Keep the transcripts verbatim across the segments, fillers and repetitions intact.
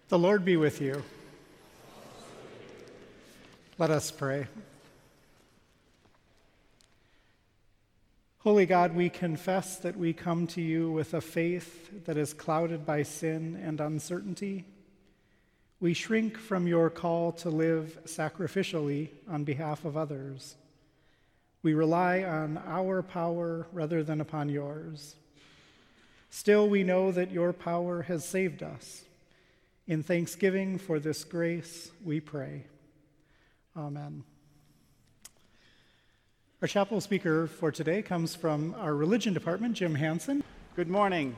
The Lord be with you. Let us pray. Holy God, we confess that we come to you with a faith that is clouded by sin and uncertainty. We shrink from your call to live sacrificially on behalf of others. We rely on our power rather than upon yours. Still, we know that your power has saved us. In thanksgiving for this grace, we pray. Amen. Our chapel speaker for today comes from our religion department, Jim Hansen. Good morning.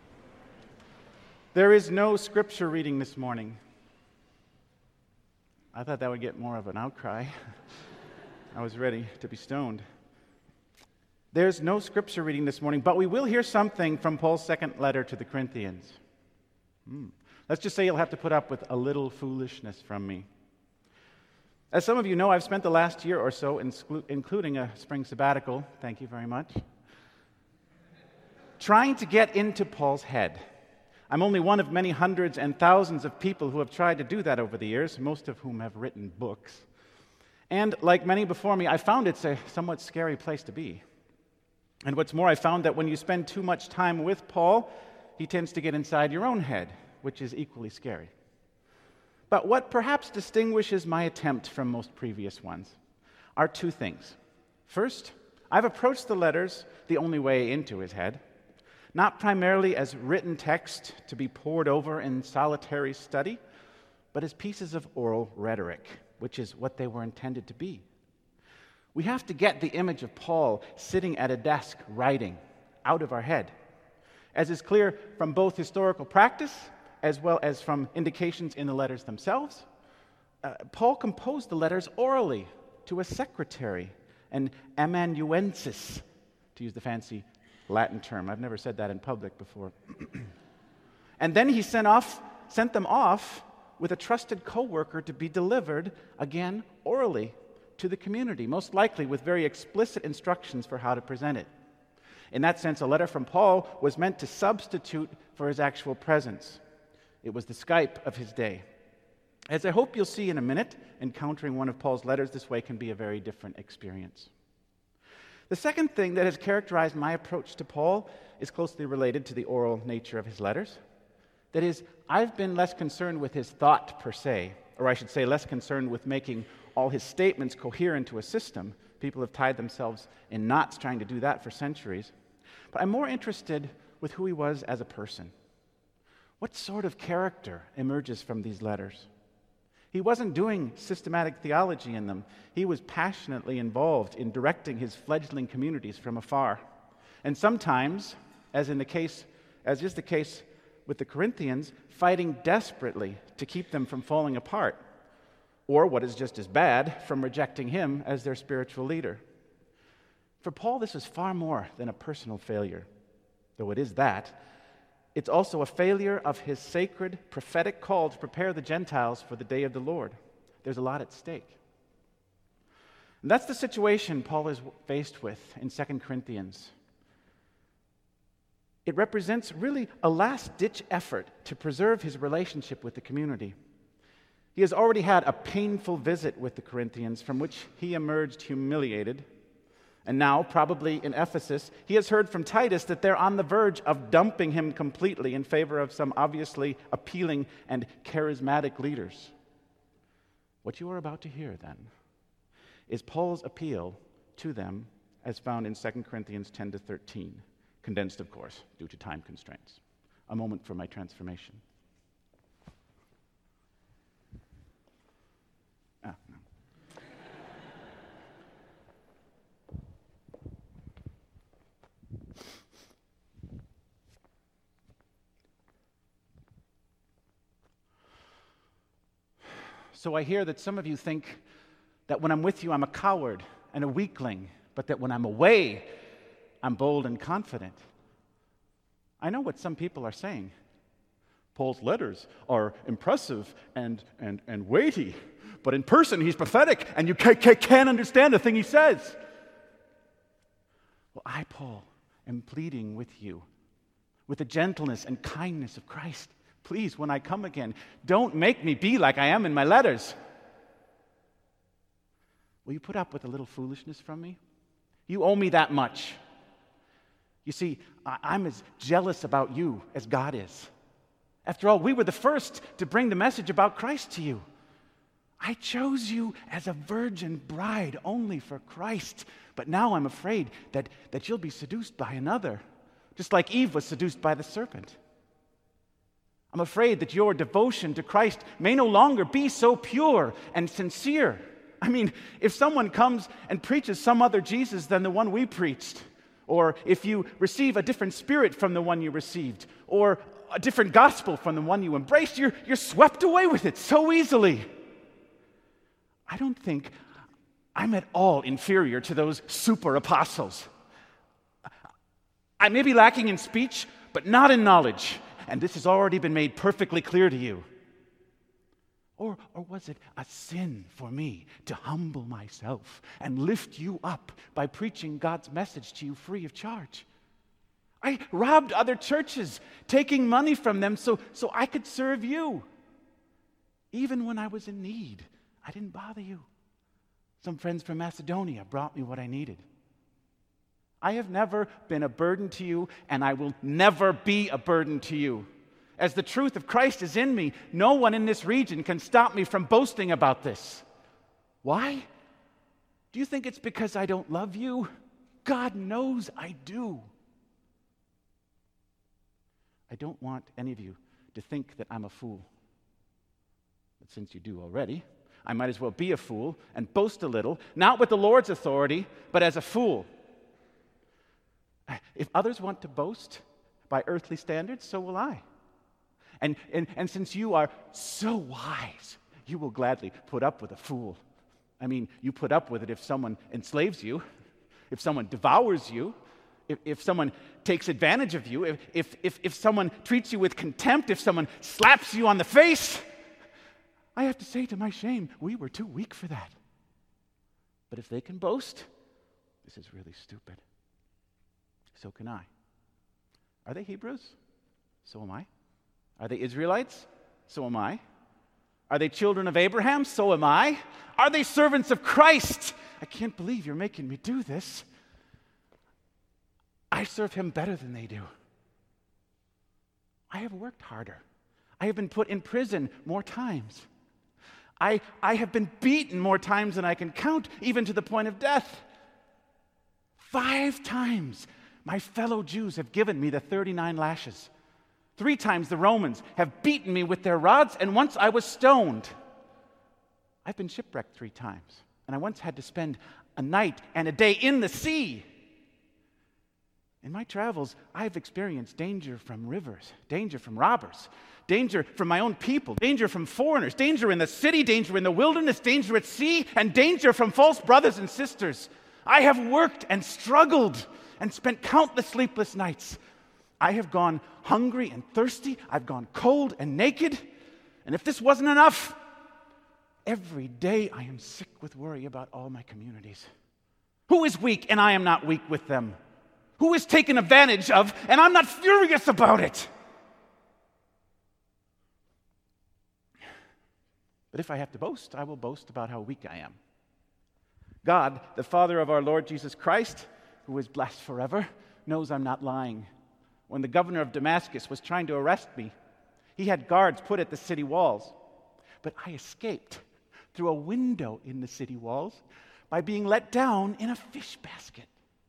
There is no scripture reading this morning. I thought that would get more of an outcry. I was ready to be stoned. There's no scripture reading this morning, but we will hear something from Paul's second letter to the Corinthians. Hmm. Let's just say you'll have to put up with a little foolishness from me. As some of you know, I've spent the last year or so, including a spring sabbatical, thank you very much, trying to get into Paul's head. I'm only one of many hundreds and thousands of people who have tried to do that over the years, most of whom have written books. And like many before me, I found it's a somewhat scary place to be. And what's more, I found that when you spend too much time with Paul, he tends to get inside your own head, which is equally scary. But what perhaps distinguishes my attempt from most previous ones are two things. First, I've approached the letters the only way into his head, not primarily as written text to be pored over in solitary study, but as pieces of oral rhetoric, which is what they were intended to be. We have to get the image of Paul sitting at a desk writing out of our head, as is clear from both historical practice as well as from indications in the letters themselves. Uh, Paul composed the letters orally to a secretary, an amanuensis, to use the fancy Latin term. I've never said that in public before. And then he sent off, sent them off with a trusted co-worker to be delivered, again, orally to the community, most likely with very explicit instructions for how to present it. In that sense, a letter from Paul was meant to substitute for his actual presence. It was the Skype of his day. As I hope you'll see in a minute, encountering one of Paul's letters this way can be a very different experience. The second thing that has characterized my approach to Paul is closely related to the oral nature of his letters. That is, I've been less concerned with his thought per se, or I should say less concerned with making all his statements coherent to a system. People have tied themselves in knots trying to do that for centuries. But I'm more interested with who he was as a person. What sort of character emerges from these letters? He wasn't doing systematic theology in them. He was passionately involved in directing his fledgling communities from afar. And sometimes, as in the case, as is the case with the Corinthians, fighting desperately to keep them from falling apart, or what is just as bad, from rejecting him as their spiritual leader. For Paul, this is far more than a personal failure, though it is that. It's also a failure of his sacred prophetic call to prepare the Gentiles for the day of the Lord. There's a lot at stake. And that's the situation Paul is faced with in Second Corinthians. It represents really a last-ditch effort to preserve his relationship with the community. He has already had a painful visit with the Corinthians from which he emerged humiliated. And now, probably in Ephesus, he has heard from Titus that they're on the verge of dumping him completely in favor of some obviously appealing and charismatic leaders. What you are about to hear, then, is Paul's appeal to them as found in Second Corinthians ten to thirteen, condensed, of course, due to time constraints. A moment for my transformation. Ah, no. So I hear that some of you think that when I'm with you, I'm a coward and a weakling, but that when I'm away, I'm bold and confident. I know what some people are saying. Paul's letters are impressive and, and, and weighty, but in person, he's pathetic, and you can't understand a thing he says. Well, I, Paul, am pleading with you with the gentleness and kindness of Christ. Please, when I come again, don't make me be like I am in my letters. Will you put up with a little foolishness from me? You owe me that much. You see, I- I'm as jealous about you as God is. After all, we were the first to bring the message about Christ to you. I chose you as a virgin bride only for Christ, but now I'm afraid that, that you'll be seduced by another, just like Eve was seduced by the serpent. I'm afraid that your devotion to Christ may no longer be so pure and sincere. I mean, if someone comes and preaches some other Jesus than the one we preached, or if you receive a different spirit from the one you received, or a different gospel from the one you embraced, you're, you're swept away with it so easily. I don't think I'm at all inferior to those super apostles. I may be lacking in speech, but not in knowledge, and this has already been made perfectly clear to you. Or, or was it a sin for me to humble myself and lift you up by preaching God's message to you free of charge? I robbed other churches, taking money from them so, so I could serve you. Even when I was in need, I didn't bother you. Some friends from Macedonia brought me what I needed. I have never been a burden to you, and I will never be a burden to you. As the truth of Christ is in me, no one in this region can stop me from boasting about this. Why? Do you think it's because I don't love you? God knows I do. I don't want any of you to think that I'm a fool. But since you do already, I might as well be a fool and boast a little, not with the Lord's authority, but as a fool. If others want to boast by earthly standards, so will I. And, and, and since you are so wise, you will gladly put up with a fool. I mean, you put up with it if someone enslaves you, if someone devours you, if, if someone takes advantage of you, if, if, if, if someone treats you with contempt, if someone slaps you on the face. I have to say to my shame, we were too weak for that. But if they can boast, this is really stupid. So can I. Are they Hebrews? So am I. Are they Israelites? So am I. Are they children of Abraham? So am I. Are they servants of Christ? I can't believe you're making me do this. I serve him better than they do. I have worked harder. I have been put in prison more times. I, I have been beaten more times than I can count, even to the point of death. Five times my fellow Jews have given me the thirty-nine lashes. Three times the Romans have beaten me with their rods, and once I was stoned. I've been shipwrecked three times, and I once had to spend a night and a day in the sea. In my travels, I've experienced danger from rivers, danger from robbers, danger from my own people, danger from foreigners, danger in the city, danger in the wilderness, danger at sea, and danger from false brothers and sisters. I have worked and struggled and spent countless sleepless nights. I have gone hungry and thirsty. I've gone cold and naked. And if this wasn't enough, every day I am sick with worry about all my communities. Who is weak and I am not weak with them? Who is taken advantage of and I'm not furious about it? But if I have to boast, I will boast about how weak I am. God, the Father of our Lord Jesus Christ, who is blessed forever, knows I'm not lying. When the governor of Damascus was trying to arrest me, he had guards put at the city walls. But I escaped through a window in the city walls by being let down in a fish basket.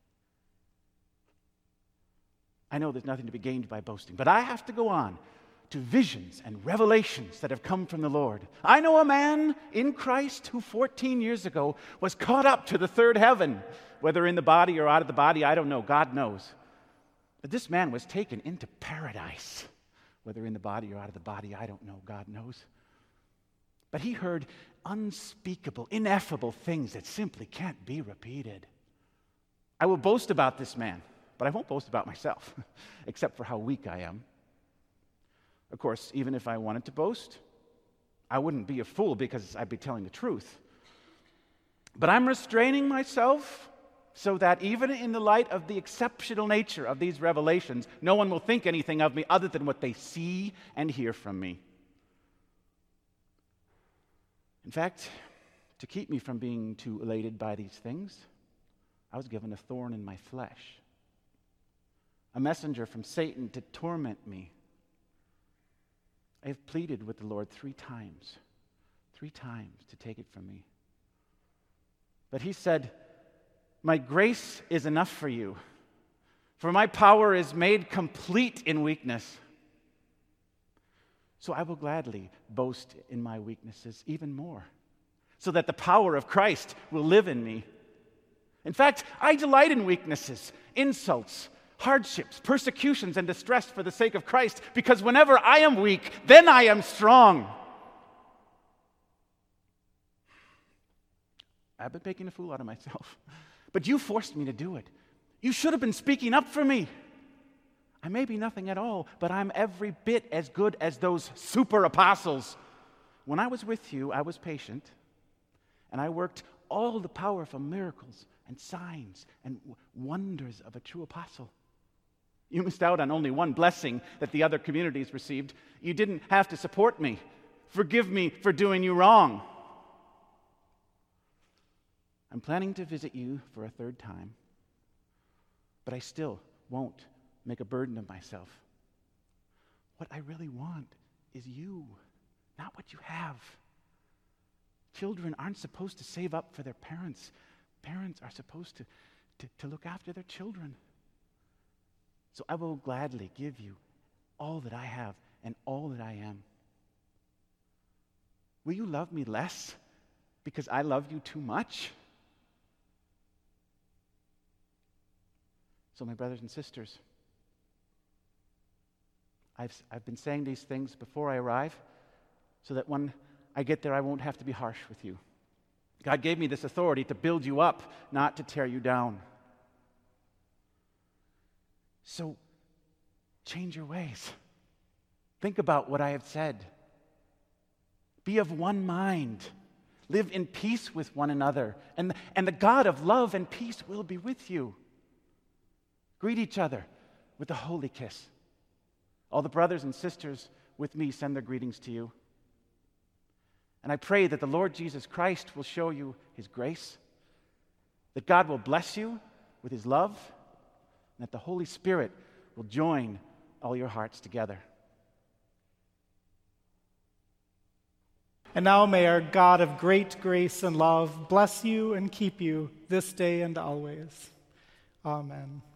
I know there's nothing to be gained by boasting, but I have to go on to visions and revelations that have come from the Lord. I know a man in Christ who fourteen years ago was caught up to the third heaven, whether in the body or out of the body, I don't know, God knows. But this man was taken into paradise, whether in the body or out of the body, I don't know, God knows. But he heard unspeakable, ineffable things that simply can't be repeated. I will boast about this man, but I won't boast about myself, except for how weak I am. Of course, even if I wanted to boast, I wouldn't be a fool because I'd be telling the truth. But I'm restraining myself so that even in the light of the exceptional nature of these revelations, no one will think anything of me other than what they see and hear from me. In fact, to keep me from being too elated by these things, I was given a thorn in my flesh, a messenger from Satan to torment me. I have pleaded with the Lord three times, three times to take it from me. But he said, "My grace is enough for you, for my power is made complete in weakness. So I will gladly boast in my weaknesses even more, so that the power of Christ will live in me. In fact, I delight in weaknesses, insults, hardships, persecutions, and distress for the sake of Christ, because whenever I am weak, then I am strong." I've been making a fool out of myself, but you forced me to do it. You should have been speaking up for me. I may be nothing at all, but I'm every bit as good as those super apostles. When I was with you, I was patient, and I worked all the powerful miracles and signs and w- wonders of a true apostle. You missed out on only one blessing that the other communities received. You didn't have to support me. Forgive me for doing you wrong. I'm planning to visit you for a third time, but I still won't make a burden of myself. What I really want is you, not what you have. Children aren't supposed to save up for their parents. Parents are supposed to, to, to look after their children. So I will gladly give you all that I have and all that I am. Will you love me less because I love you too much? So my brothers and sisters, I've, I've been saying these things before I arrive so that when I get there I won't have to be harsh with you. God gave me this authority to build you up, not to tear you down. So change your ways. Think about what I have said. Be of one mind. Live in peace with one another. And, and the God of love and peace will be with you. Greet each other with a holy kiss. All the brothers and sisters with me send their greetings to you. And I pray that the Lord Jesus Christ will show you his grace, that God will bless you with his love, and that the Holy Spirit will join all your hearts together. And now may our God of great grace and love bless you and keep you this day and always. Amen.